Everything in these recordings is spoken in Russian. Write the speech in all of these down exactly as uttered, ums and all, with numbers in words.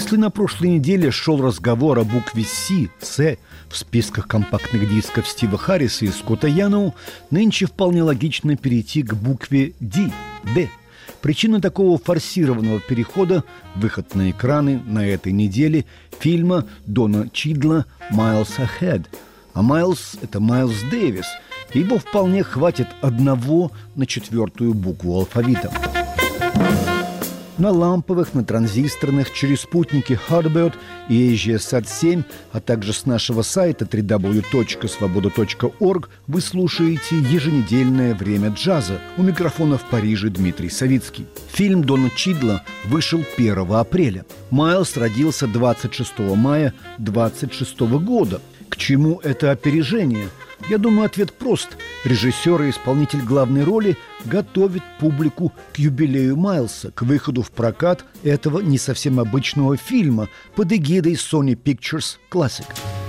Если на прошлой неделе шел разговор о букве «С», «С» в списках компактных дисков Стива Харриса и Скотта Яноу, нынче вполне логично перейти к букве «Д», «Д». Причина такого форсированного перехода – выход на экраны на этой неделе фильма Дона Чидла «Miles Ahead». А Майлз – это Майлз Дэвис, и его вполне хватит одного на четвертую букву алфавита. На ламповых, на транзисторных, через спутники Hardbird и AsiaSat семь, а также с нашего сайта дабл ю дабл ю дабл ю точка свобода точка орг вы слушаете еженедельное «Время джаза». У микрофона в Париже Дмитрий Савицкий. Фильм Дона Чидла вышел первого апреля. Майлз родился двадцать шестого мая двадцать шестого года. К чему это опережение? Я думаю, ответ прост. Режиссер и исполнитель главной роли готовит публику к юбилею Майлса, к выходу в прокат этого не совсем обычного фильма под эгидой Sony Pictures Classic.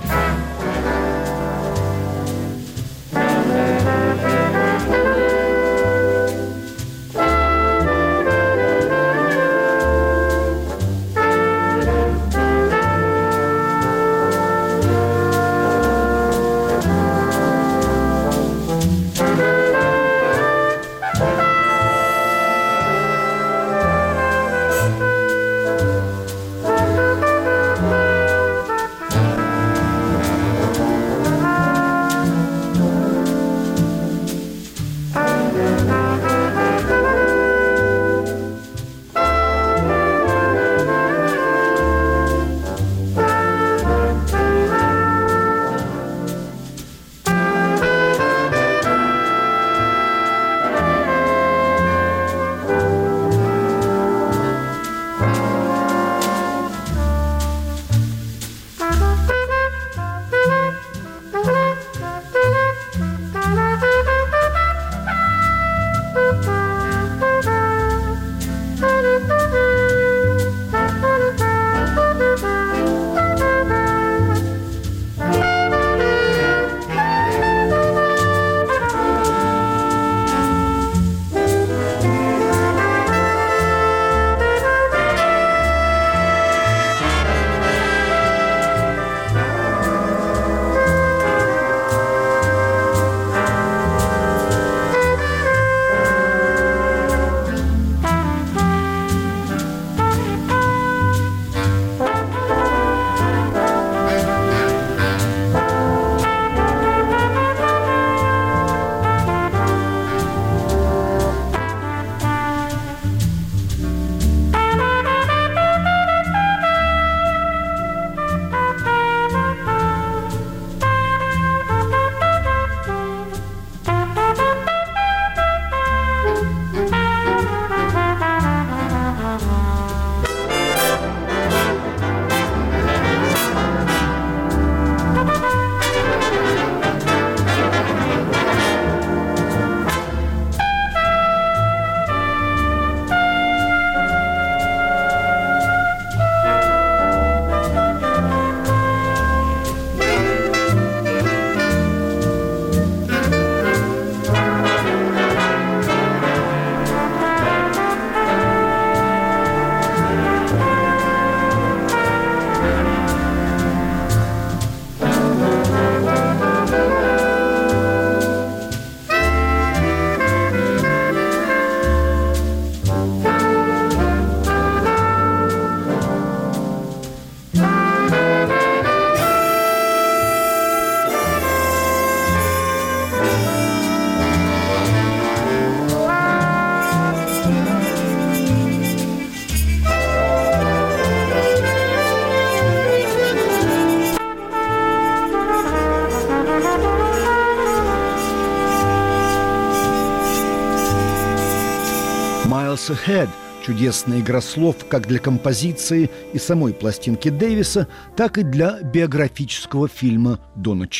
«Miles Ahead» – чудесная игра слов как для композиции и самой пластинки Дэвиса, так и для биографического фильма Дона Чидла.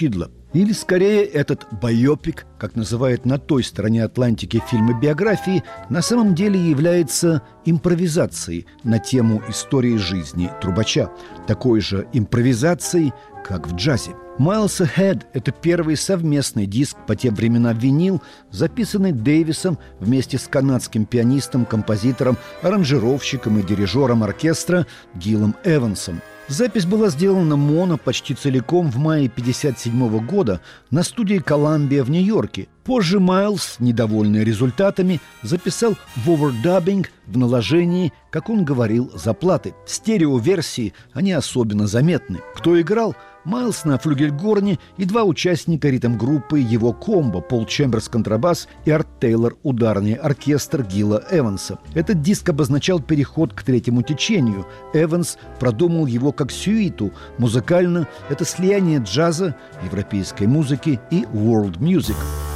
Или, скорее, этот байопик, как называют на той стороне Атлантики фильмы биографии, на самом деле является импровизацией на тему истории жизни трубача, такой же импровизацией, как в джазе. «Miles Ahead» — это первый совместный диск, по тем временам винил, записанный Дэвисом вместе с канадским пианистом, композитором, аранжировщиком и дирижером оркестра Гиллом Эвансом. Запись была сделана моно почти целиком в мае пятьдесят седьмого года на студии «Коламбия» в Нью-Йорке. Позже Майлз, недовольный результатами, записал в овердаббинг в наложении, как он говорил, заплаты. В стереоверсии они особенно заметны. Кто играл? Майлз на флюгельгорне и два участника ритм-группы его комбо: Пол Чемберс контрабас и Арт Тейлор ударный оркестр Гилла Эванса. Этот диск обозначал переход к третьему течению. Эванс продумал его как сюиту. Музыкально это слияние джаза, европейской музыки и world music.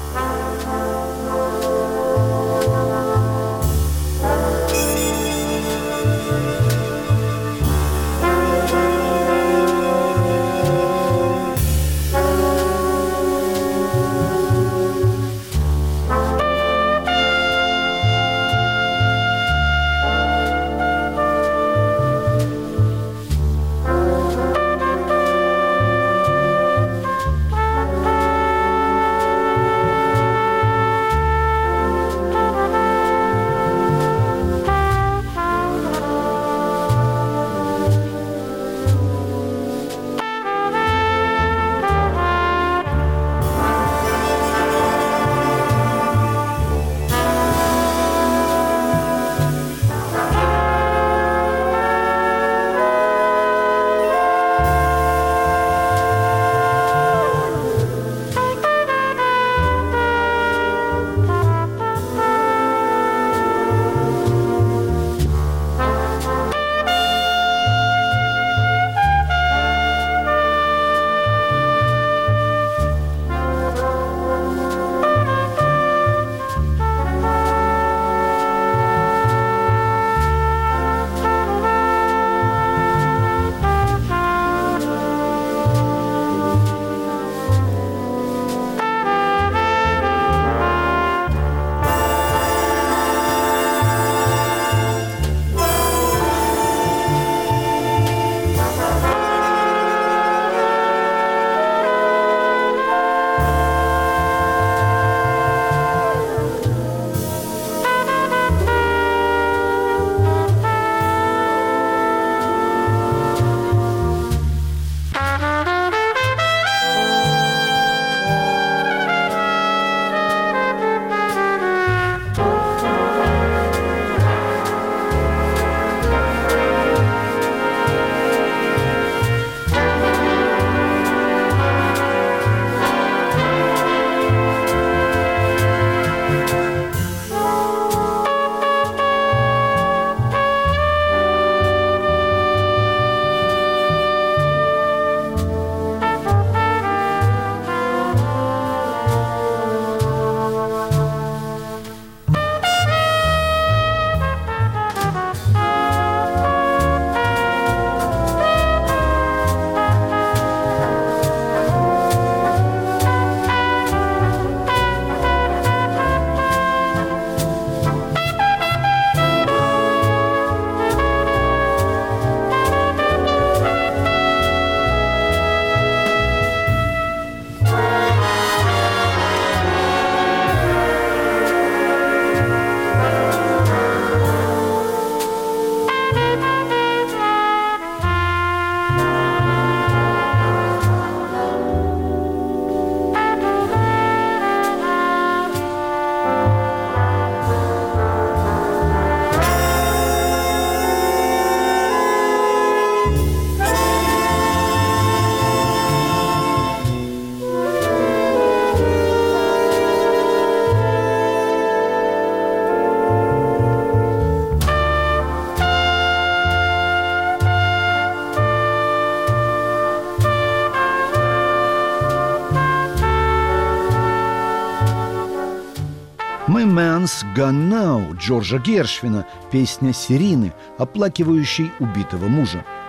«My Man's Gone Now» Джорджа Гершвина, песня Сирины, оплакивающей убитого мужа.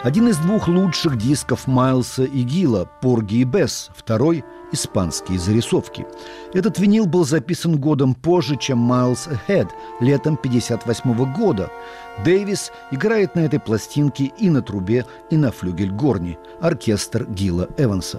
Один из двух лучших дисков Майлса и Гилла «Порги и Бесс», второй – «Испанские зарисовки». Этот винил был записан годом позже, чем «Miles Ahead», летом пятьдесят восьмого года. Дэвис играет на этой пластинке и на трубе, и на флюгельгорне. Оркестр Гилла Эванса.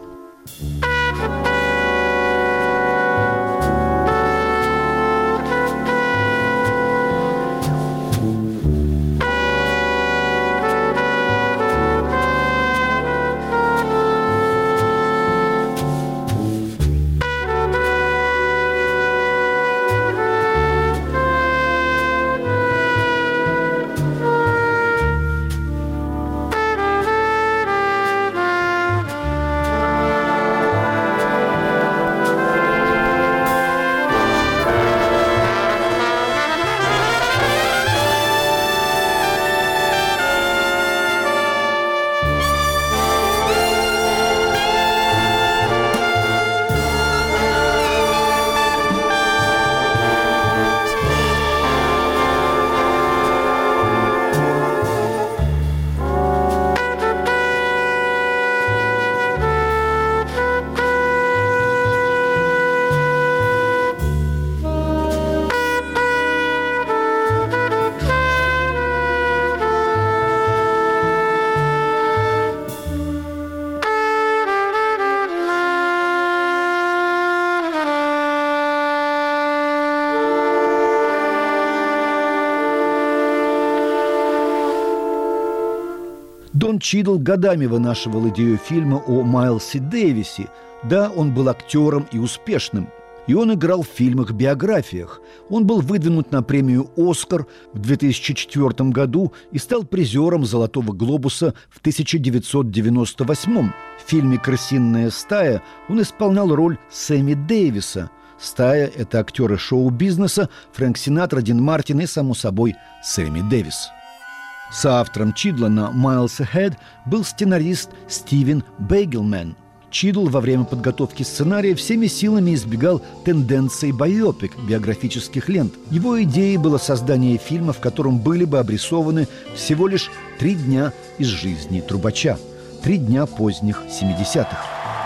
Дон Чидл годами вынашивал идею фильма о Майлсе Дэвисе. Да, он был актером и успешным. И он играл в фильмах-биографиях. Он был выдвинут на премию «Оскар» в две тысячи четвёртом году и стал призером «Золотого глобуса» в тысяча девятьсот девяносто восьмом. В фильме «Крысиная стая» он исполнял роль Сэмми Дэвиса. «Стая» — это актеры шоу-бизнеса Фрэнк Синатра, Дин Мартин и, само собой, Сэмми Дэвис. Соавтором Чидла на «Miles Ahead» был сценарист Стивен Бейгелмен. Чидл во время подготовки сценария всеми силами избегал тенденций байопик, биографических лент. Его идеей было создание фильма, в котором были бы обрисованы всего лишь три дня из жизни трубача. Три дня поздних семидесятых.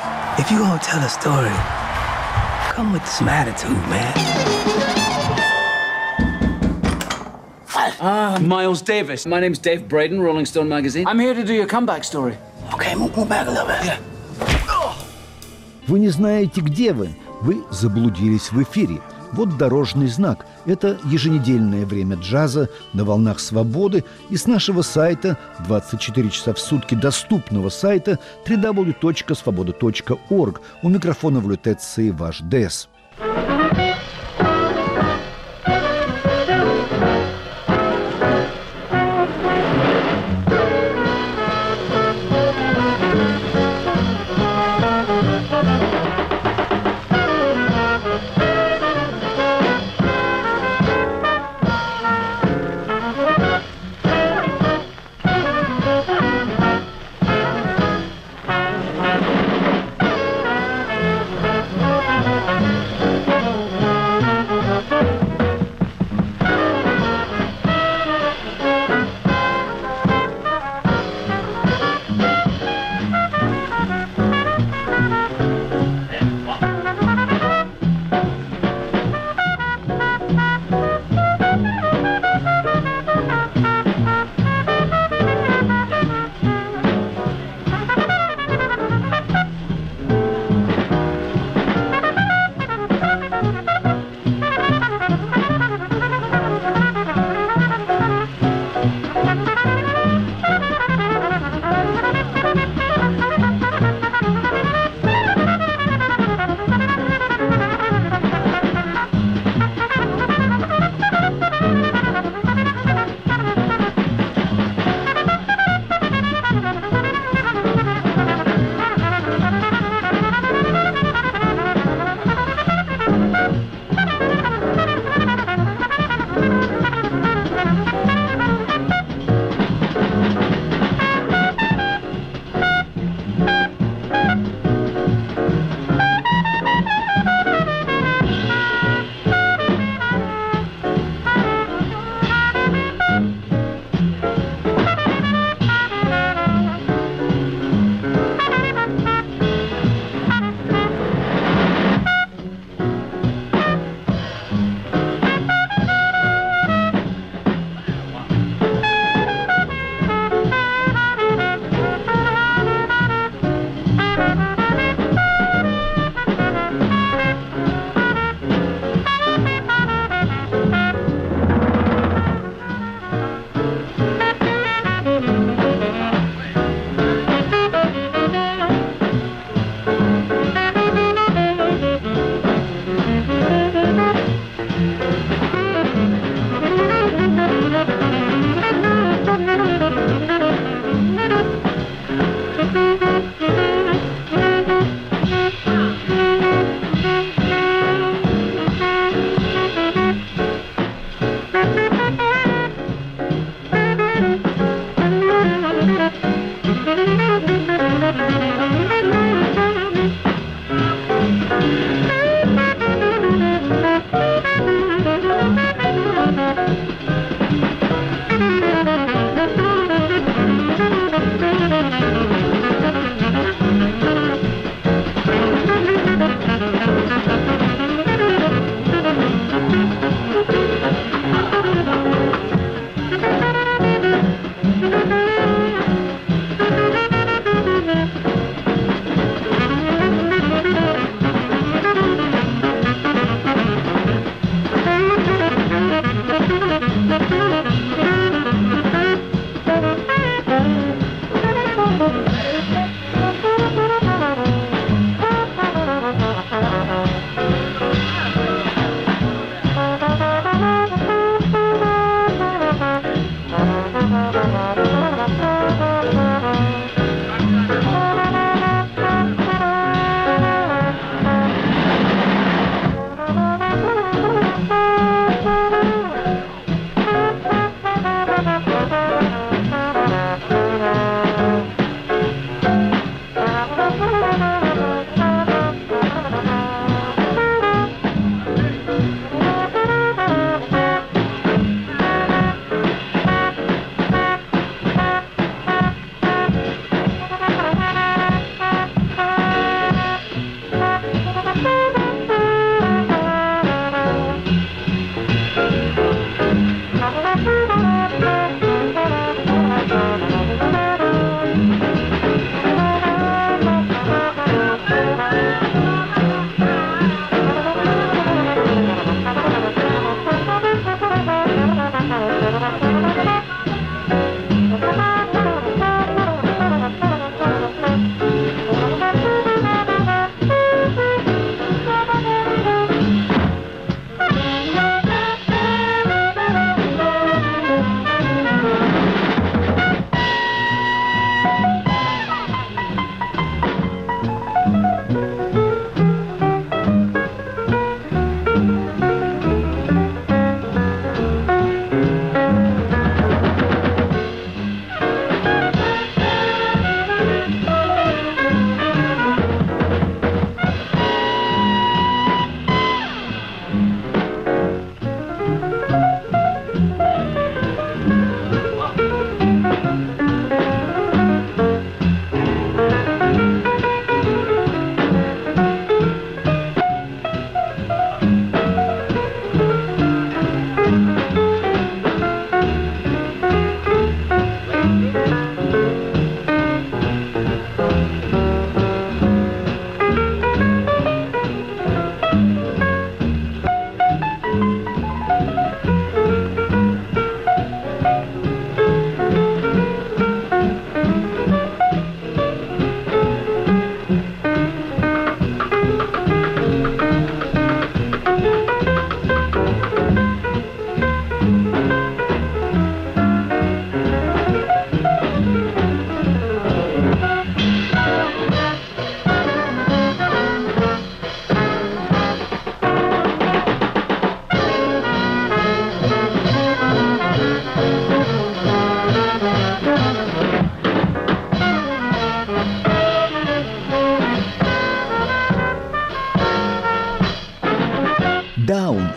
If you gonna tell a story, come with some attitude, man. Ah, Miles Davis. My name's Dave Braden, Rolling Stone magazine. I'm here to do your comeback story. Okay, move, move back a little bit. Yeah. Вы не знаете, где вы. Вы заблудились в эфире. Вот дорожный знак. Это еженедельное время джаза на волнах свободы и с нашего сайта двадцать четыре часа в сутки доступного сайта дабл ю дабл ю дабл ю точка свобода точка орг. У микрофона в лютеции ваш ДЭС.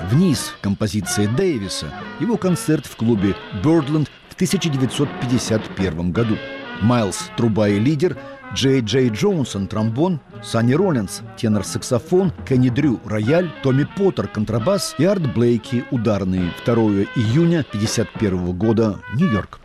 «Вниз» композиции Дэвиса, его концерт в клубе «Бёрдленд» в тысяча девятьсот пятьдесят первом году. Майлз – труба и лидер, Джей Джей Джонсон – тромбон, Санни Роллинс – тенор-саксофон, Кенни Дрю – рояль, Томми Поттер – контрабас и Арт Блейки – ударные. второго июня пятьдесят первого года, Нью-Йорк.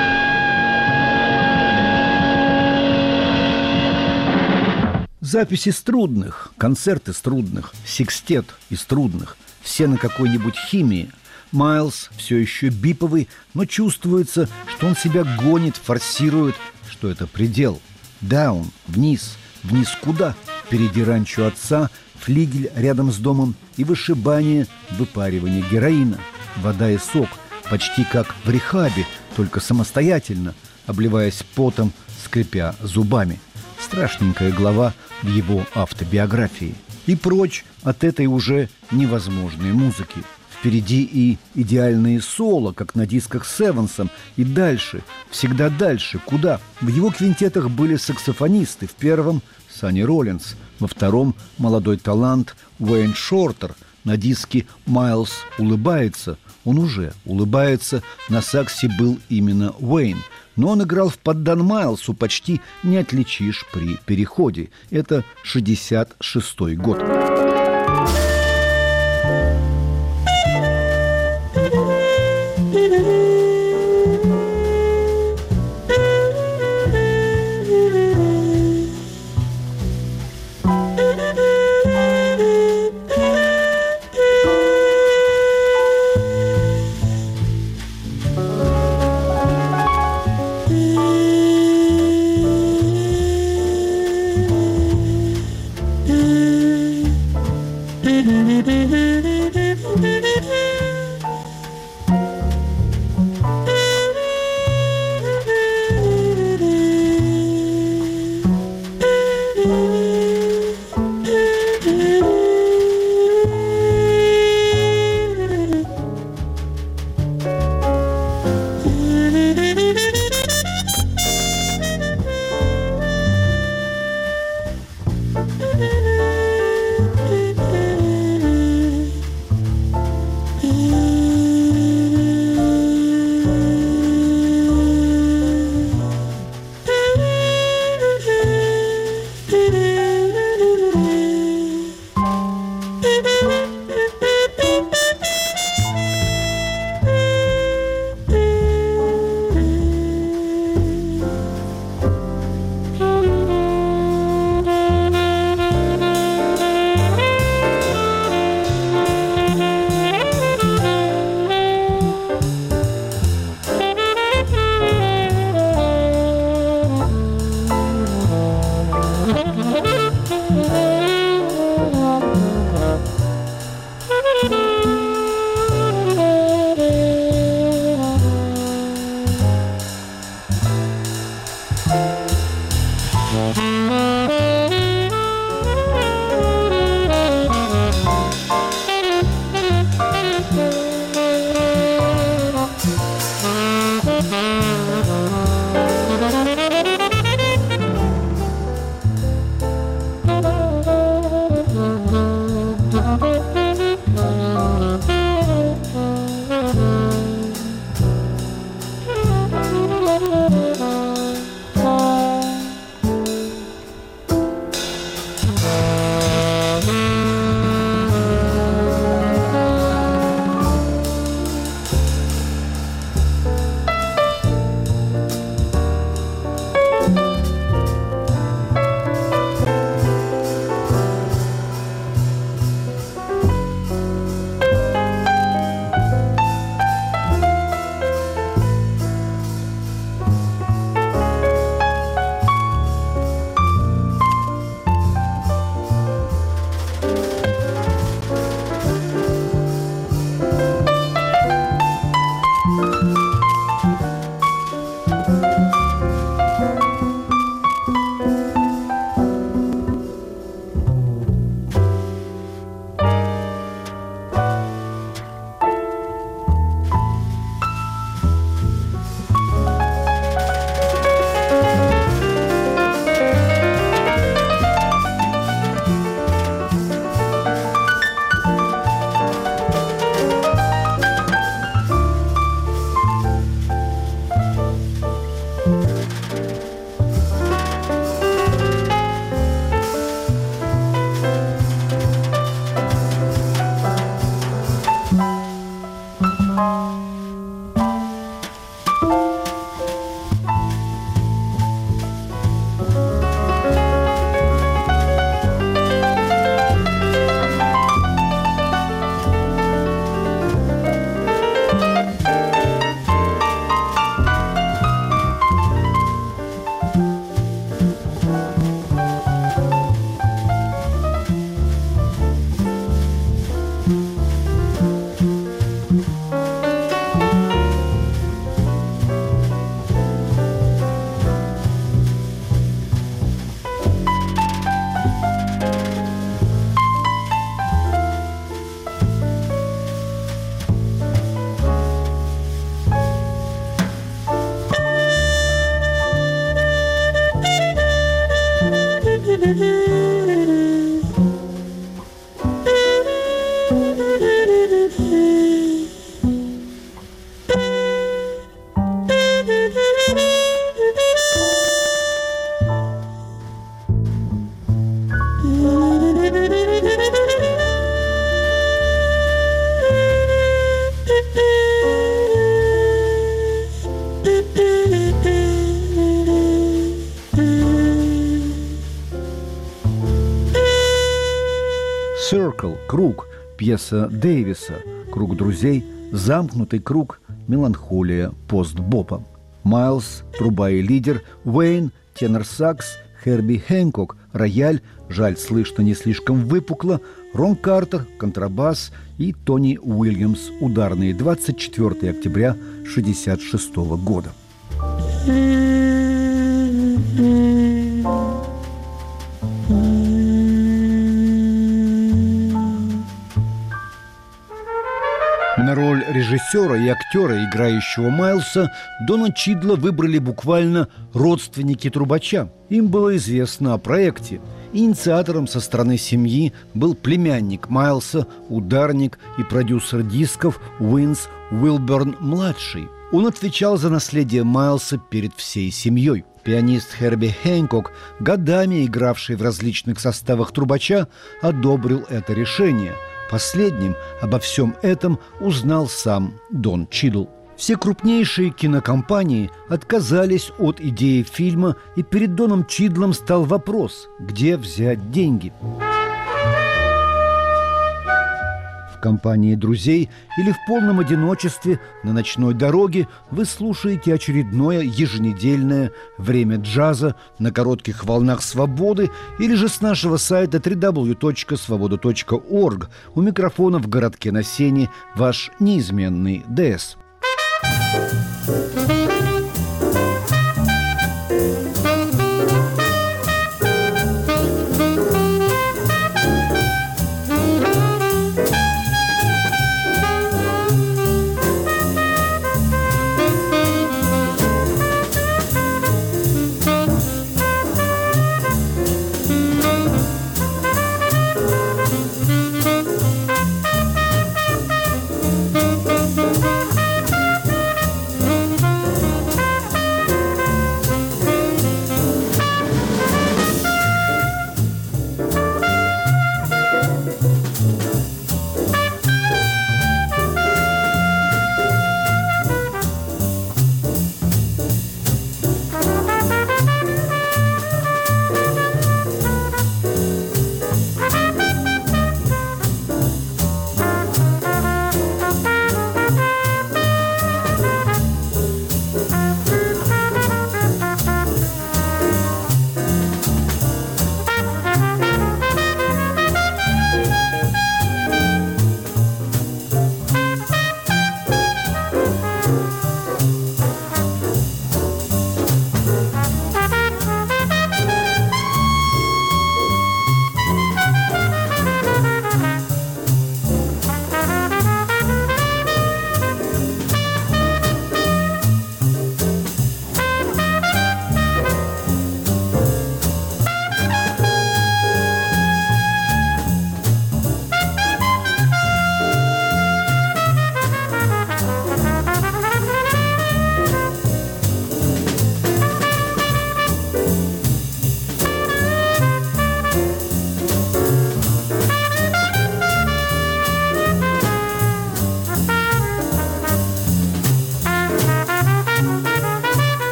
Записи из трудных, концерты из трудных, секстет из трудных, все на какой-нибудь химии. Майлз все еще биповый, но чувствуется, что он себя гонит, форсирует, что это предел. Даун, вниз, вниз куда? Впереди ранчо отца, флигель рядом с домом и вышибание, выпаривание героина. Вода и сок, почти как в рехабе, только самостоятельно, обливаясь потом, скрипя зубами. Страшненькая глава в его автобиографии. И прочь от этой уже невозможной музыки. Впереди и идеальные соло, как на дисках с Эвансом, и дальше, всегда дальше. Куда? В его квинтетах были саксофонисты. В первом – Санни Роллинс, во втором – молодой талант Уэйн Шортер. На диске «Майлз улыбается». Он уже улыбается. На саксе был именно Уэйн. Но он играл в поддан Майлсу, почти не отличишь при переходе. Это шестьдесят шестой год. сериал «Круг», пьеса Дэвиса, «Круг друзей», «Замкнутый круг», «Меланхолия пост-бопа». Майлз, труба и лидер, Уэйн, тенор-сакс, Херби Хэнкок, рояль, жаль, слышно не слишком выпукло, Рон Картер, контрабас и Тони Уильямс, ударные, двадцать четвёртого октября шестьдесят шестого года. На роль режиссера и актера, играющего Майлса, Дона Чидла выбрали буквально родственники трубача. Им было известно о проекте. Инициатором со стороны семьи был племянник Майлса, ударник и продюсер дисков Уинс Уилберн-младший. Он отвечал за наследие Майлса перед всей семьей. Пианист Херби Хэнкок, годами игравший в различных составах трубача, одобрил это решение. Последним обо всем этом узнал сам Дон Чидл. Все крупнейшие кинокомпании отказались от идеи фильма, и перед Доном Чидлом стал вопрос, где взять деньги. В компании друзей или в полном одиночестве на ночной дороге вы слушаете очередное еженедельное «Время джаза» на коротких волнах свободы или же с нашего сайта дабл ю дабл ю дабл ю точка свобода точка орг. У микрофона в городке на Сене ваш неизменный ДС.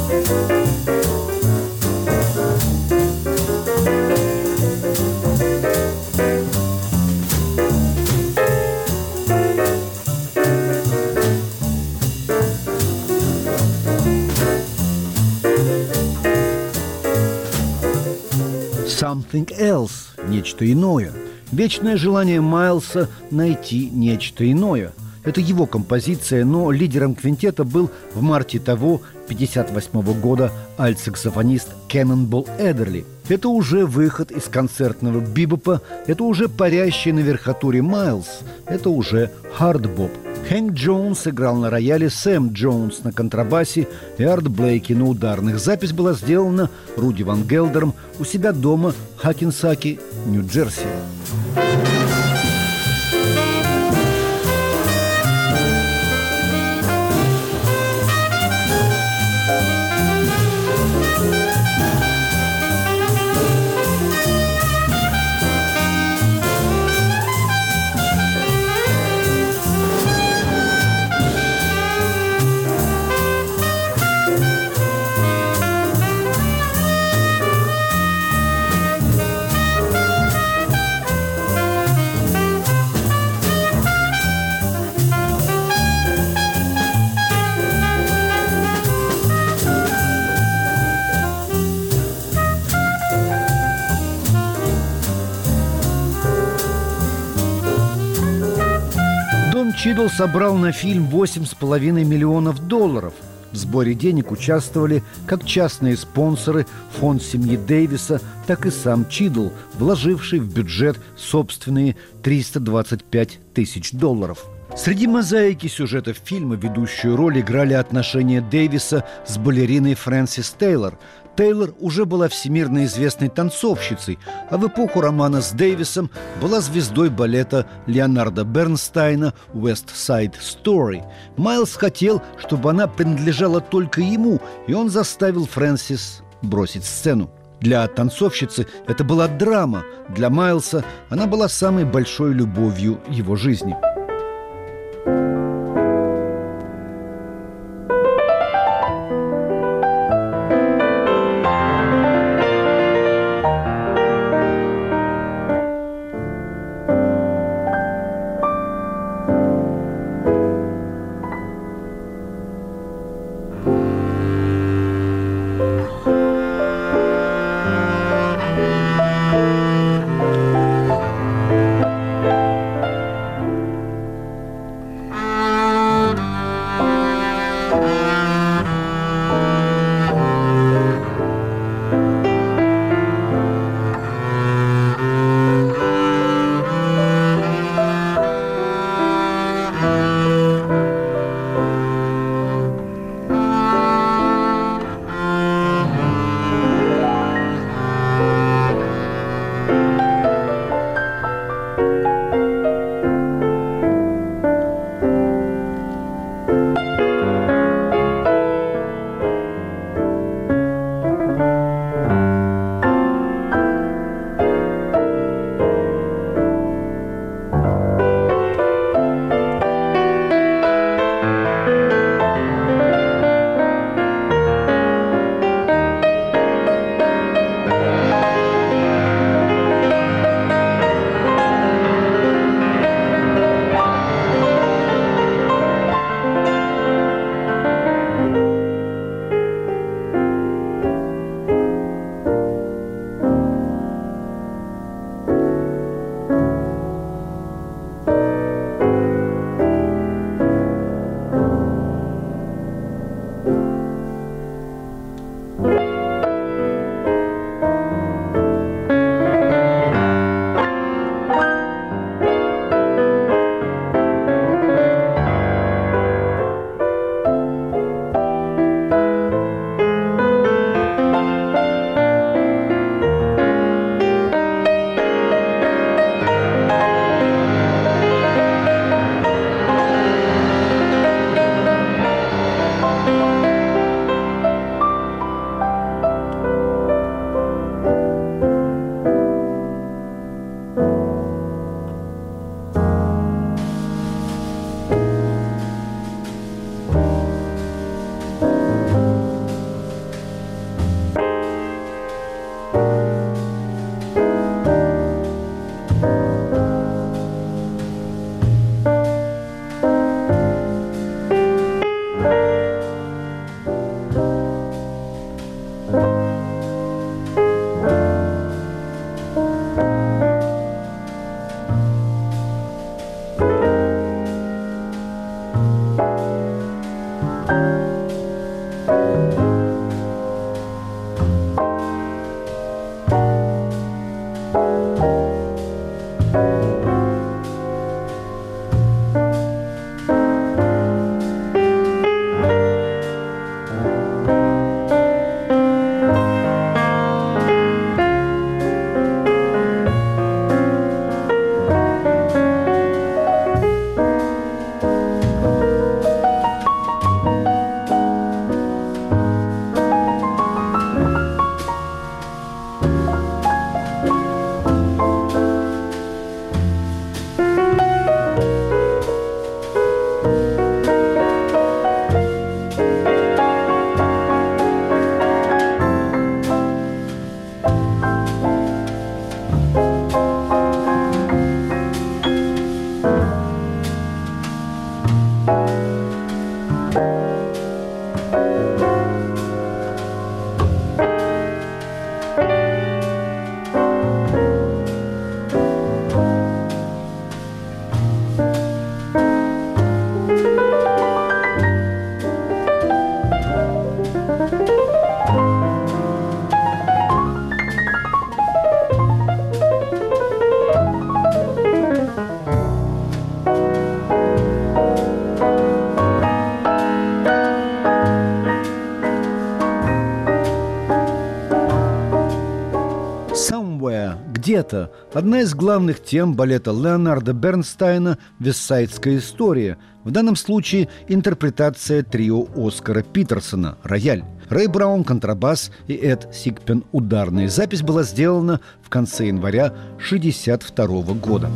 Something else – нечто иное. Вечное желание Майлса найти нечто иное. Это его композиция, но лидером квинтета был в марте того, пятьдесят восьмого года, альт-саксофонист Кэннонболл Эдерли. Это уже выход из концертного бибопа, это уже парящий на верхотуре Майлз, это уже хард-боп. Хэнк Джонс играл на рояле, Сэм Джонс на контрабасе и Арт Блейки на ударных. Запись была сделана Руди Ван Гелдером у себя дома в Хакенсаке, Нью-Джерси. Чидл собрал на фильм восемь с половиной миллионов долларов. В сборе денег участвовали как частные спонсоры, фонд семьи Дэвиса, так и сам Чидл, вложивший в бюджет собственные триста двадцать пять тысяч долларов. Среди мозаики сюжета фильма ведущую роль играли отношения Дэвиса с балериной Фрэнсис Тейлор. Тейлор уже была всемирно известной танцовщицей, а в эпоху романа с Дэвисом была звездой балета Леонарда Бернстайна «West Side Story». Майлз хотел, чтобы она принадлежала только ему, и он заставил Фрэнсис бросить сцену. Для танцовщицы это была драма, для Майлза она была самой большой любовью его жизни. где-то одна из главных тем балета Леонарда Бернстайна «Вестсайдская история», в данном случае интерпретация трио Оскара Питерсона «Рояль». Рэй Браун – контрабас и Эд Сигпен – ударная. Запись была сделана в конце января шестьдесят второго года.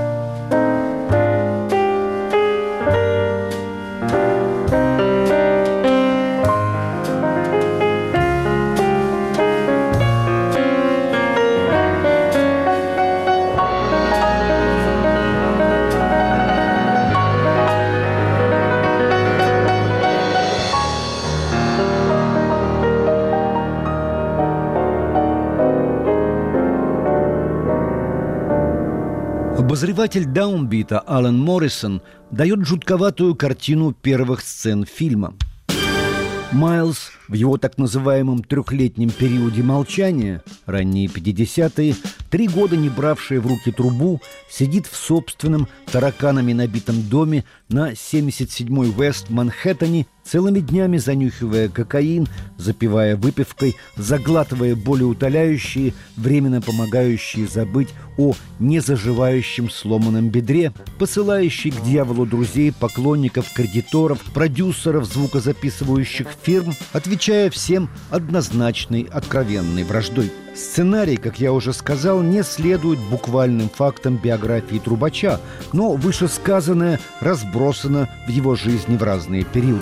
Обозреватель «Даунбита» Алан Моррисон дает жутковатую картину первых сцен фильма. Майлз в его так называемом трехлетнем периоде молчания, ранние пятидесятые, три года не бравший в руки трубу, сидит в собственном тараканами набитом доме на семьдесят седьмой Вест в Манхэттене, целыми днями занюхивая кокаин, запивая выпивкой, заглатывая болеутоляющие, временно помогающие забыть о незаживающем сломанном бедре, посылающий к дьяволу друзей, поклонников, кредиторов, продюсеров звукозаписывающих фирм, отвечая всем однозначной, откровенной враждой. Сценарий, как я уже сказал, не следует буквальным фактам биографии трубача, но вышесказанное разбросано в его жизни в разные периоды.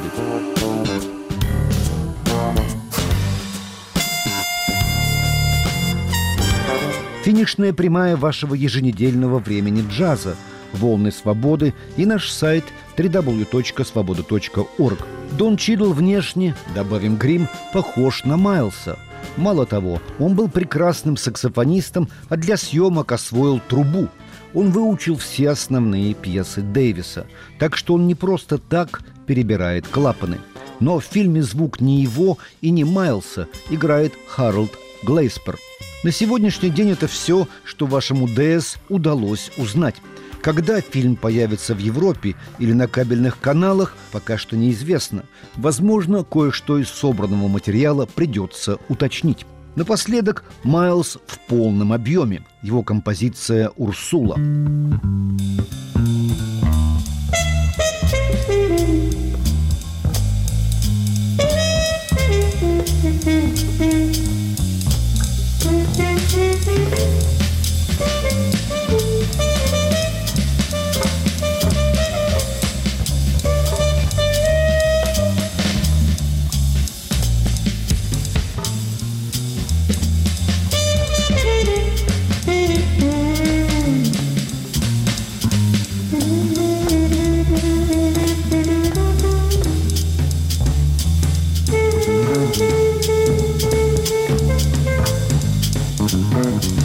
Финишная прямая вашего еженедельного времени джаза, волны свободы и наш сайт дабл ю дабл ю дабл ю точка свобода точка орг. Дон Чидл внешне, добавим грим, похож на Майлса. Мало того, он был прекрасным саксофонистом, а для съемок освоил трубу. Он выучил все основные пьесы Дэвиса, так что он не просто так перебирает клапаны. Но в фильме звук не его и не Майлса играет Харолд Глейспер. На сегодняшний день это все, что вашему ДС удалось узнать. Когда фильм появится в Европе или на кабельных каналах, пока что неизвестно. Возможно, кое-что из собранного материала придется уточнить. Напоследок, Майлз в полном объеме. Его композиция «Урсула». Mm-hmm.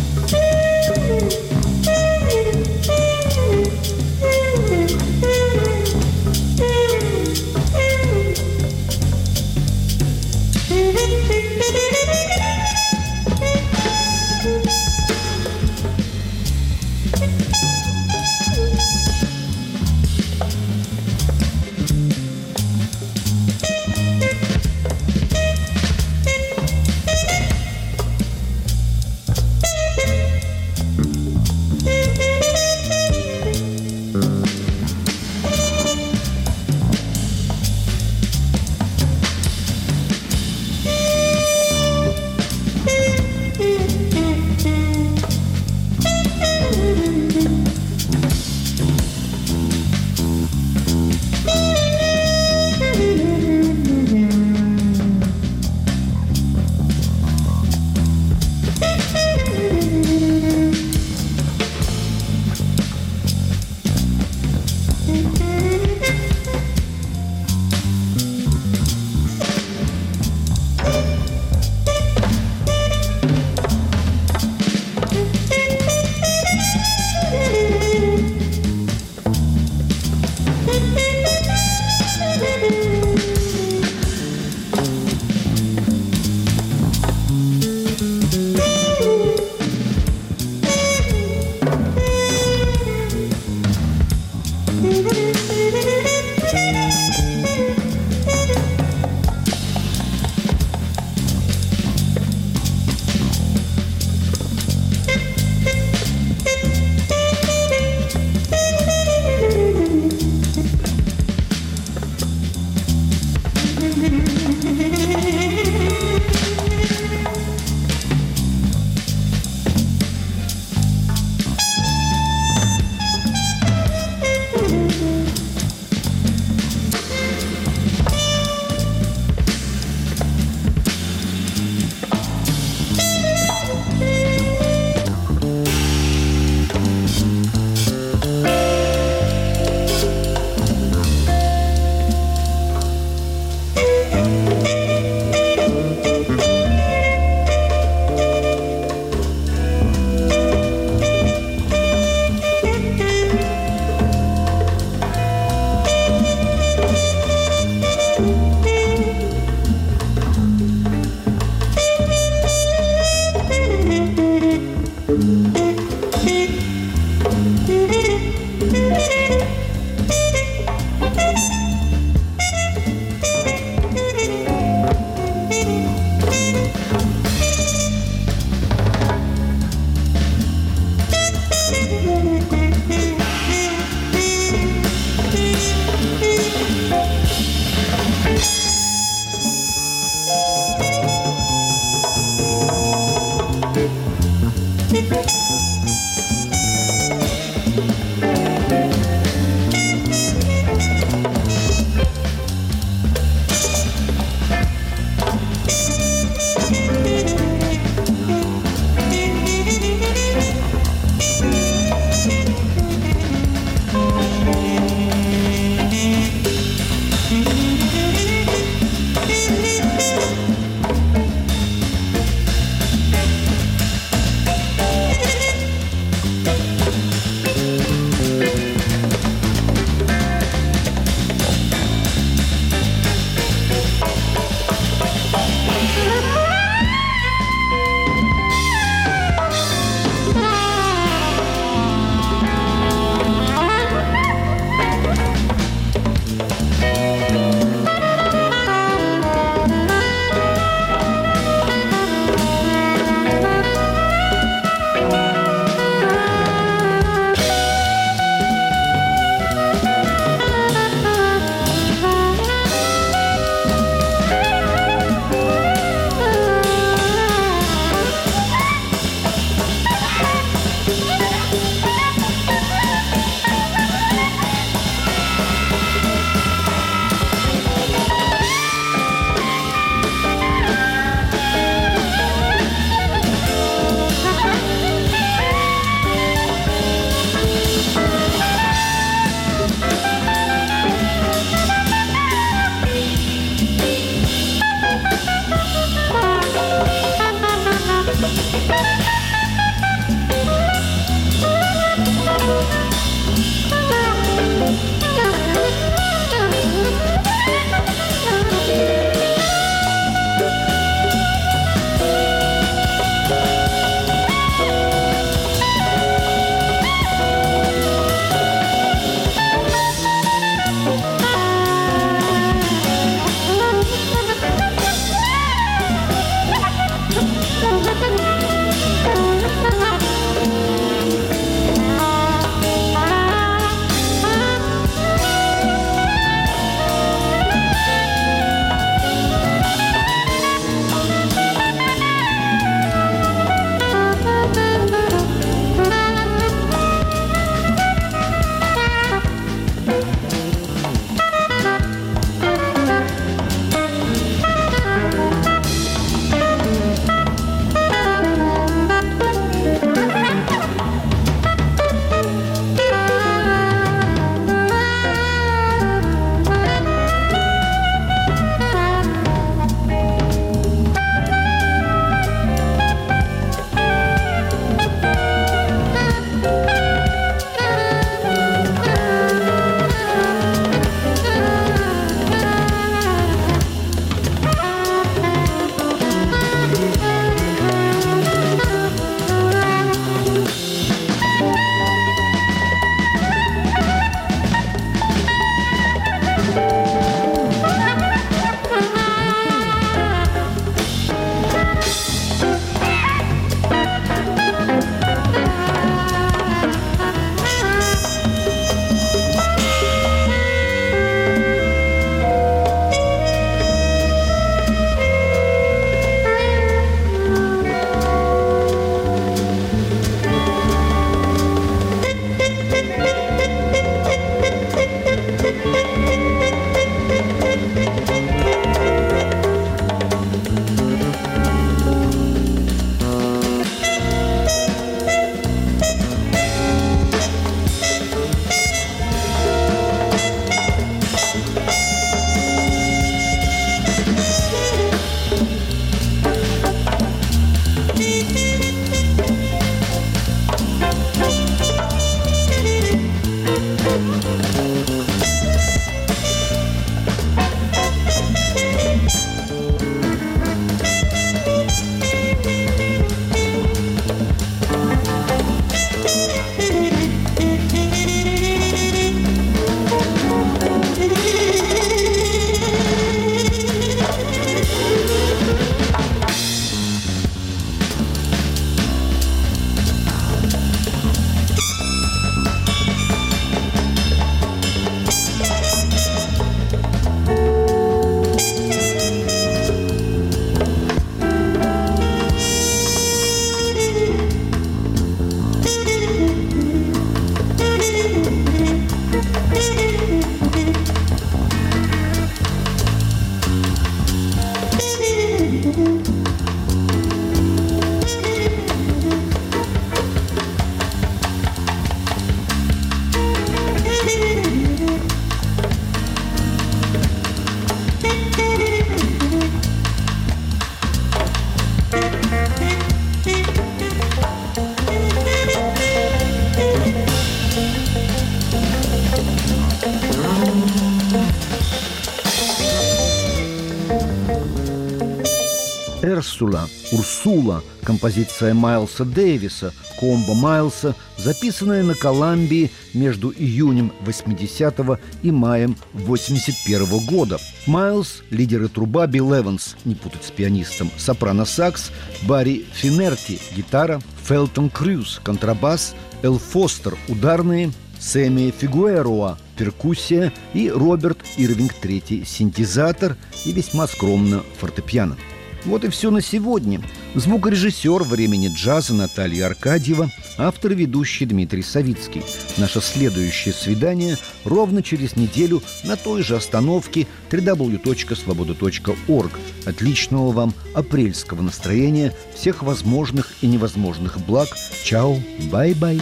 «Урсула», «Урсула», композиция Майлса Дэвиса, комбо Майлса, записанная на Колумбии между июнем восьмидесятого и маем восемьдесят первого года. Майлс, лидер и труба, Билл Эванс, не путать с пианистом, сопрано-сакс, Барри Финерти, гитара, Фелтон Крюс, контрабас, Эл Фостер, ударные, Сэмми Фигуэроа, перкуссия и Роберт Ирвинг третий, синтезатор и весьма скромно фортепиано. Вот и все на сегодня. Звукорежиссер «Времени джаза» Наталья Аркадьева, автор и ведущий Дмитрий Савицкий. Наше следующее свидание ровно через неделю на той же остановке дабл ю дабл ю дабл ю точка свобода точка орг. Отличного вам апрельского настроения, всех возможных и невозможных благ. Чао, бай-бай.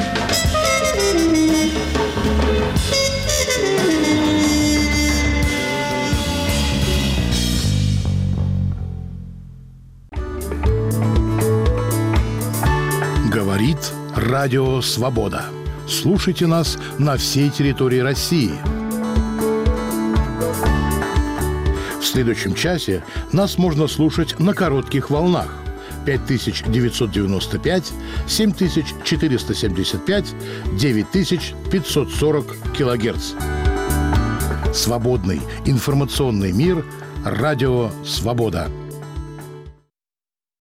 Говорит Радио Свобода. Слушайте нас на всей территории России. В следующем часе нас можно слушать на коротких волнах пять тысяч девятьсот девяносто пять, семь тысяч четыреста семьдесят пять, девять тысяч пятьсот сорок килогерц. Свободный информационный мир. Радио Свобода.